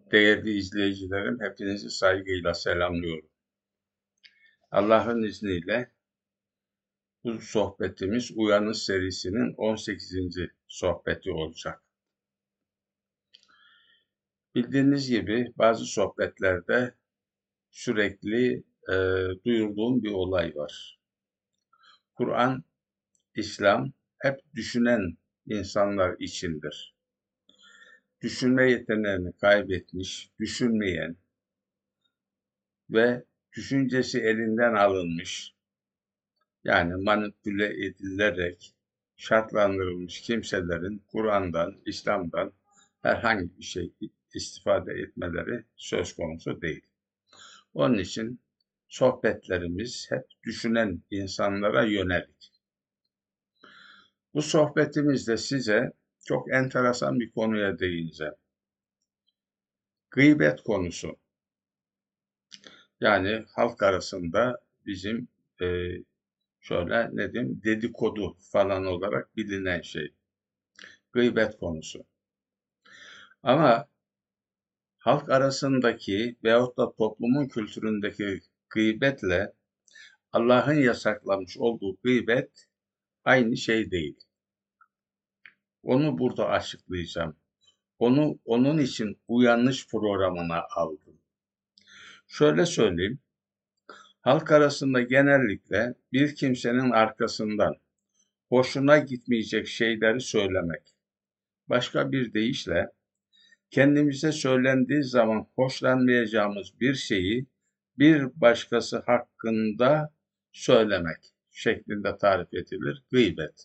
Değerli izleyicilerim, hepinizi saygıyla selamlıyorum. Allah'ın izniyle bu sohbetimiz Uyanış serisinin 18. sohbeti olacak. Bildiğiniz gibi bazı sohbetlerde sürekli duyurduğum bir olay var. Kur'an, İslam hep düşünen insanlar içindir. Düşünme yeteneğini kaybetmiş, düşünmeyen ve düşüncesi elinden alınmış, yani manipüle edilerek şartlandırılmış kimselerin Kur'an'dan, İslam'dan herhangi bir şey istifade etmeleri söz konusu değil. Onun için sohbetlerimiz hep düşünen insanlara yönelik. Bu sohbetimizde size çok enteresan bir konuya değineceğim. Gıybet konusu. Yani halk arasında bizim e, şöyle ne diyeyim, dedikodu falan olarak bilinen şey. Gıybet konusu. Ama halk arasındaki veyahut da toplumun kültüründeki gıybetle Allah'ın yasaklamış olduğu gıybet aynı şey değil. Onu burada açıklayacağım. Onun için uyanış programına aldım. Şöyle söyleyeyim. Halk arasında genellikle bir kimsenin arkasından hoşuna gitmeyecek şeyleri söylemek. Başka bir deyişle kendimize söylendiği zaman hoşlanmayacağımız bir şeyi bir başkası hakkında söylemek şeklinde tarif edilir. Gıybet.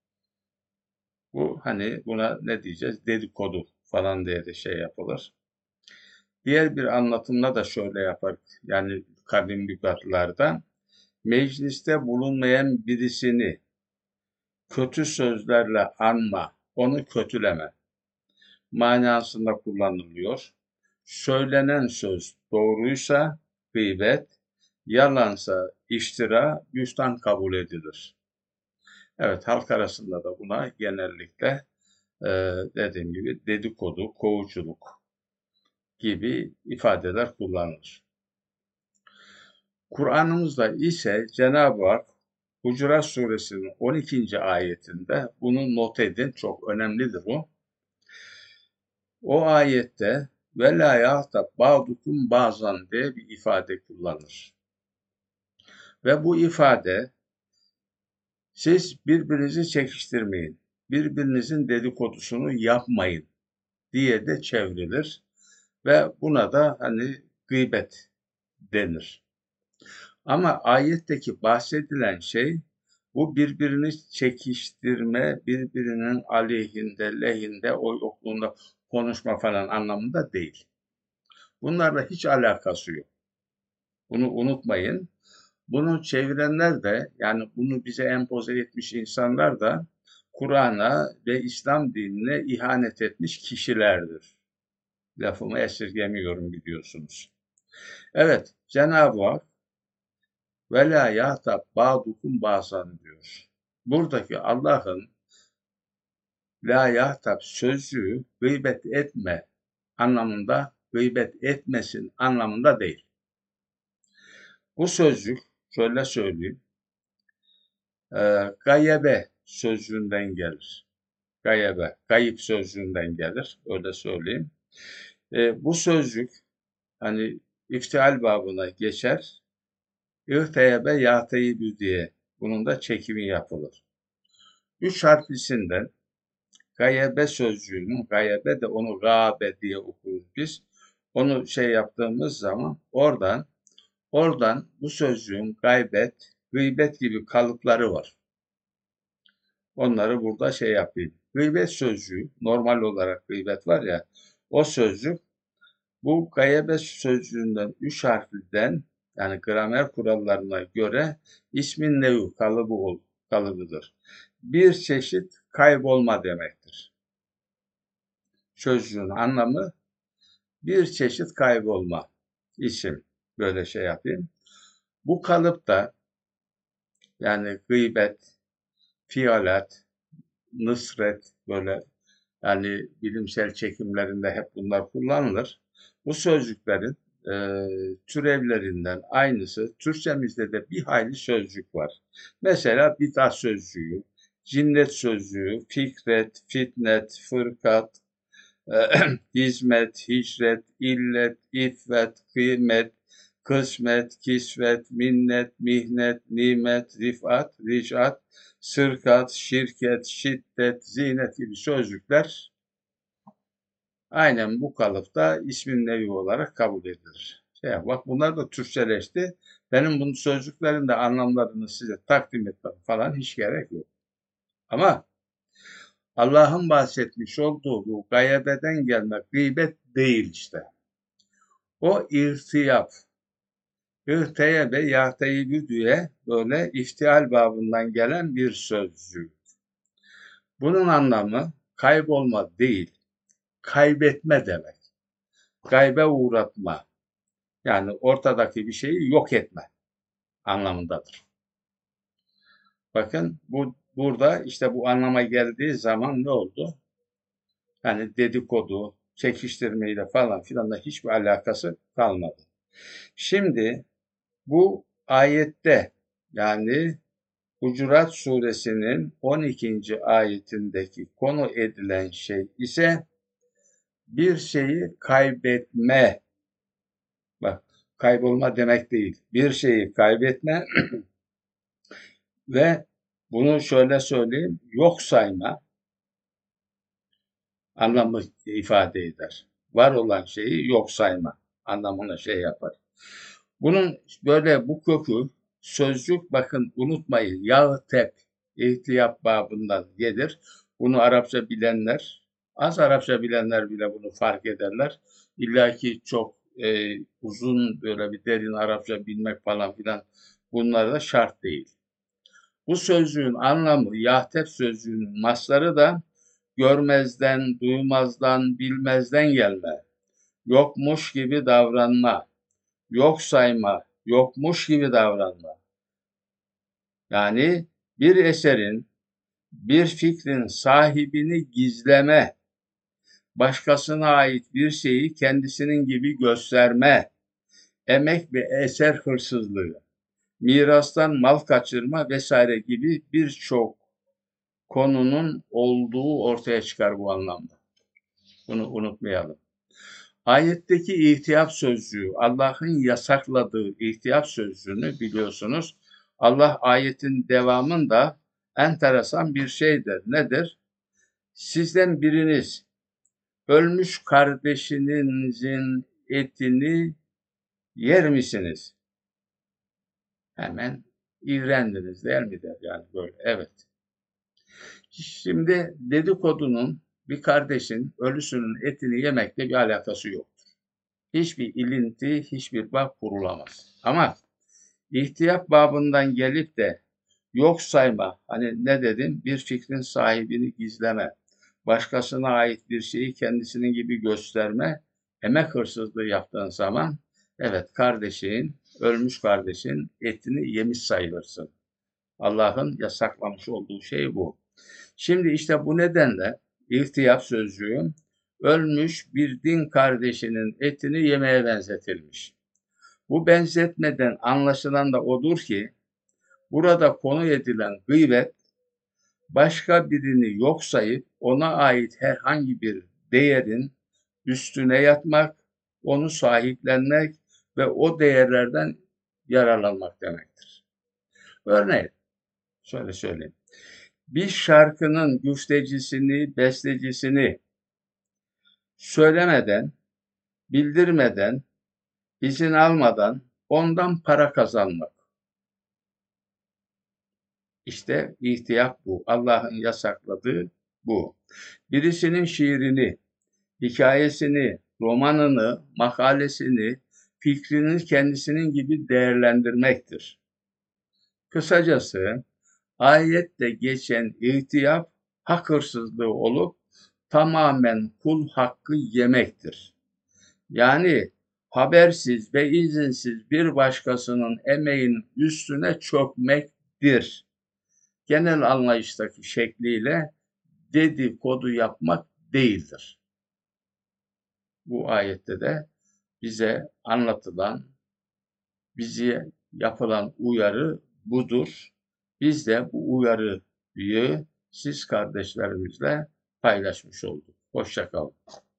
Bu hani buna ne diyeceğiz? Dedikodu falan diye de şey yapılır. Diğer bir anlatımla da şöyle yapar. Yani kadim lügatlarda mecliste bulunmayan birisini kötü sözlerle anma, onu kötüleme manasında kullanılıyor. Söylenen söz doğruysa gıybet, yalansa iftira, bühtan kabul edilir. Evet, halk arasında da buna genellikle dediğim gibi dedikodu, kovuculuk gibi ifadeler kullanılır. Kur'an'ımızda ise Cenab-ı Hak Hucurat Suresinin 12. ayetinde bunu not edin, çok önemlidir bu. O ayette ve la yahtab ba'dukum bazan diye bir ifade kullanır. Ve bu ifade siz birbirinizi çekiştirmeyin, birbirinizin dedikodusunu yapmayın diye de çevrilir ve buna da hani gıybet denir. Ama ayetteki bahsedilen şey bu birbirini çekiştirme, birbirinin aleyhinde, lehinde, o yokluğunda konuşma falan anlamında değil. Bunlarla hiç alakası yok. Bunu unutmayın. Bunu çevirenler de yani bunu bize empoze etmiş insanlar da Kur'an'a ve İslam dinine ihanet etmiş kişilerdir. Lafımı esirgemiyorum biliyorsunuz. Evet, Cenab-ı Hak ve la yahtab ba'dukum ba'san diyor. Buradaki Allah'ın la yahtab sözcüğü gıybet etme anlamında, gıybet etmesin anlamında değil. Bu sözcük şöyle söyleyeyim, gayebe sözcüğünden gelir. Gayebe, kayıp sözcüğünden gelir, öyle söyleyeyim. Bu sözcük hani iftial babına geçer, İhteyebe yâteyibü diye bunun da çekimi yapılır. Üç harflisinden gayebe sözcüğünün, gayebe de onu gâbe diye okuruz biz. Onu şey yaptığımız zaman oradan bu sözcüğün gaybet, gıybet gibi kalıpları var. Onları burada şey yapayım. Gıybet sözcüğü, normal olarak gıybet var ya, o sözcük bu gayebe sözcüğünden üç harfliden yani gramer kurallarına göre ismin nevi kalıbıdır. Bir çeşit kaybolma demektir. Sözcüğün anlamı bir çeşit kaybolma isim. Böyle şey yapayım. Bu kalıpta yani gıybet, fialet, nısret böyle Yani bilimsel çekimlerinde hep bunlar kullanılır. Bu sözcüklerin türevlerinden aynısı Türkçemizde de bir hayli sözcük var. Mesela bidat sözcüğü, cinnet sözcüğü, fikret, fitnet, fırkat, hizmet, hicret, illet, iffet, kıymet, kısmet, kisvet, minnet, mihnet, nimet, rifat, ricat, sırkat, şirket, şiddet, zinet gibi sözcükler aynen bu kalıpta ismin nevi olarak kabul edilir. Bak bunlar da Türkçeleşti. Benim bunun sözcüklerin de anlamlarını size takdim etmem falan hiç gerek yok. Ama Allah'ın bahsetmiş olduğu bu gayebeden gelmek gıybet değil işte. O irtiyap. İrteyebe yahteyibü diye böyle iftial babından gelen bir sözcük. Bunun anlamı kaybolma değil, kaybetme demek. Gaybe uğratma. Yani ortadaki bir şeyi yok etme anlamındadır. Bakın burada işte bu anlama geldiği zaman ne oldu? Yani dedikodu, çekiştirmeyle falan filan da hiçbir alakası kalmadı. Şimdi bu ayette yani Hucurat suresinin 12. ayetindeki konu edilen şey ise bir şeyi kaybetme. Bak kaybolma demek değil. Bir şeyi kaybetme ve bunu şöyle söyleyeyim yok sayma anlamı ifade eder. Var olan şeyi yok sayma anlamına şey yapar. Bunun böyle bu kökü sözcük bakın unutmayın yağtep ihtiyap babından gelir. Bunu Arapça bilenler az Arapça bilenler bile bunu fark ederler. İlla ki çok uzun böyle bir derin Arapça bilmek falan filan bunlar da şart değil. Bu sözcüğün anlamı yahtep sözcüğünün masları da görmezden, duymazdan, bilmezden gelme, yokmuş gibi davranma, yok sayma, yokmuş gibi davranma. Yani bir eserin, bir fikrin sahibini gizleme, başkasına ait bir şeyi kendisinin gibi gösterme, emek ve eser hırsızlığı, mirastan mal kaçırma vesaire gibi birçok konunun olduğu ortaya çıkar bu anlamda. Bunu unutmayalım. Ayetteki ihtiyap sözcüğü, Allah'ın yasakladığı ihtiyap sözcüğünü biliyorsunuz. Allah ayetin devamında enteresan bir şeydir. Nedir? Sizden biriniz ölmüş kardeşinizin etini yer misiniz? Hemen iğrendiniz değil mi der yani böyle. Evet. Şimdi dedikodunun bir kardeşin ölüsünün etini yemekle bir alakası yok. Hiçbir ilinti, hiçbir bağ kurulamaz. Ama ihtiyap babından gelip de yok sayma, hani ne dedim? Bir fikrin sahibini gizleme, başkasına ait bir şeyi kendisinin gibi gösterme, emek hırsızlığı yaptığın zaman, evet kardeşin, ölmüş kardeşin etini yemiş sayılırsın. Allah'ın yasaklamış olduğu şey bu. Şimdi işte bu nedenle ihtiyap sözcüğü ölmüş bir din kardeşinin etini yemeye benzetilmiş. Bu benzetmeden anlaşılan da odur ki burada konu edilen gıybet başka birini yok sayıp ona ait herhangi bir değerin üstüne yatmak, onu sahiplenmek ve o değerlerden yararlanmak demektir. Örneğin şöyle söyleyeyim. Bir şarkının güftecisini, bestecisini söylemeden, bildirmeden, izin almadan ondan para kazanmak. İşte ihtiyap bu. Allah'ın yasakladığı bu. Birisinin şiirini, hikayesini, romanını, makalesini, fikrini kendisinin gibi değerlendirmektir. Kısacası ayette geçen ihtiyap hak hırsızlığı olup tamamen kul hakkı yemektir. Yani habersiz ve izinsiz bir başkasının emeğinin üstüne çökmektir. Genel anlayıştaki şekliyle dedikodu yapmak değildir. Bu ayette de bize anlatılan, bize yapılan uyarı budur. Biz de bu uyarıyı siz kardeşlerimizle paylaşmış olduk. Hoşça kalın.